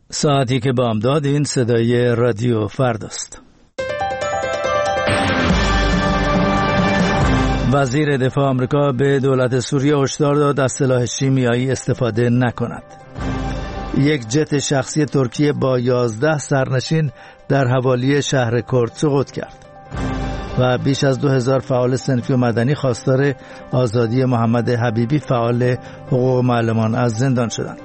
ساعتی که بامداد، این صدای رادیو فرداست. وزیر دفاع آمریکا به دولت سوریه هشدار داد از سلاح شیمیایی استفاده نکند. یک جت شخصی ترکیه با 11 سرنشین در حوالی شهر کرد سقوط کرد و بیش از 2000 فعال صنفی و مدنی خواستار آزادی محمد حبیبی فعال حقوق معلمان از زندان شدند.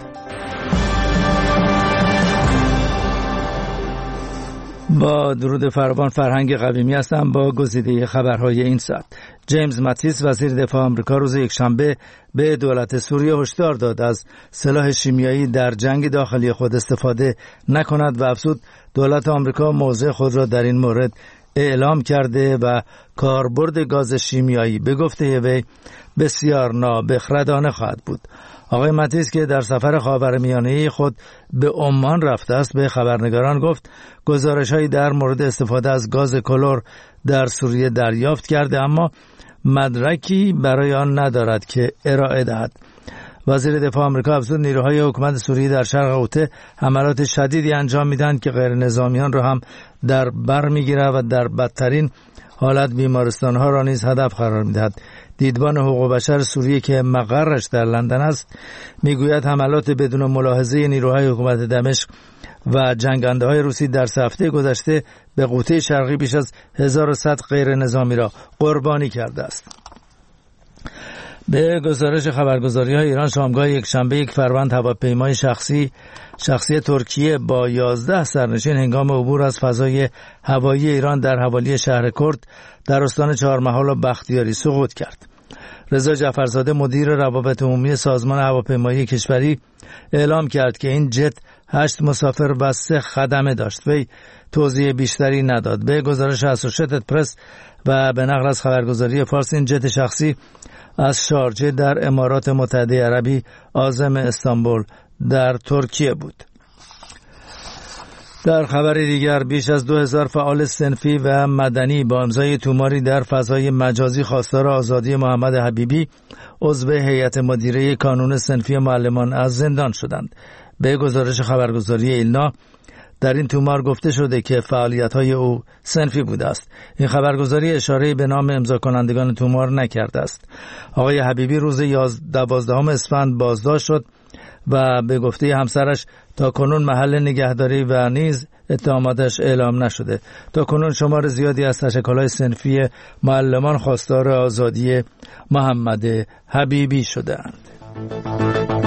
با درود فراوان، فرهنگ قویمی هستم با گزیده خبرهای این ساعت. جیمز ماتیس وزیر دفاع آمریکا روز یکشنبه به دولت سوریه هشدار داد از سلاح شیمیایی در جنگ داخلی خود استفاده نکند و افزود دولت آمریکا موضع خود را در این مورد اعلام کرده و کاربرد گاز شیمیایی به گفته وی بسیار نابخردانه خواهد بود. آقای ماتیس که در سفر خاورمیانه خود به عمان رفته است به خبرنگاران گفت گزارش‌هایی در مورد استفاده از گاز کلور در سوریه دریافت کرده اما مدرکی برای آن ندارد که ارائه دهد. وزیر دفاع آمریکا افزود نیروهای حکومت سوریه در شرق غوطه حملات شدیدی انجام میدهند که غیر نظامیان را هم در بر میگیرد و در بدترین حالت بیمارستانها را نیز هدف قرار میدهد. دیدبان حقوق بشر سوریه که مقرش در لندن است میگوید حملات بدون ملاحظه نیروهای حکومت دمشق و جنگنده های روسی در 3 هفته گذشته به غوطه شرقی بیش از 1100 غیر نظامی را قربانی کرده است. به گزارش خبرگزاری های ایران شامگاه یکشنبه 1 فروند هواپیمای شخصی ترکیه با 11 سرنشین هنگام عبور از فضای هوایی ایران در حوالی شهر کرد در استان چهارمحال و بختیاری سقوط کرد. رضا جعفرزاده مدیر روابط عمومی سازمان هواپیمایی کشوری اعلام کرد که این جت 8 مسافر و 3 خدمه داشت. وی توضیح بیشتری نداد. به گزارش اسوشیتد پرس و به نقل از خبرگزاری فارس این جت شخصی از شارجه در امارات متحده عربی عازم استانبول در ترکیه بود. در خبر دیگر بیش از 2000 فعال صنفی و مدنی با امضای توماری در فضای مجازی خواستار آزادی محمد حبیبی عضو هیئت مدیره کانون صنفی معلمان از زندان شدند. به گزارش خبرگزاری ایلنا در این تومار گفته شده که فعالیت‌های او صنفی بوده است. این خبرگزاری اشاره به نام امضا کنندگان تومار نکرده است. آقای حبیبی روز 12 اسفند بازداشت شد و به گفته همسرش تا کنون محل نگهداری و نیز اتهاماتش اعلام نشده. تا کنون شمار زیادی از تشکل‌های صنفی معلمان خواستار آزادی محمد حبیبی شده‌اند.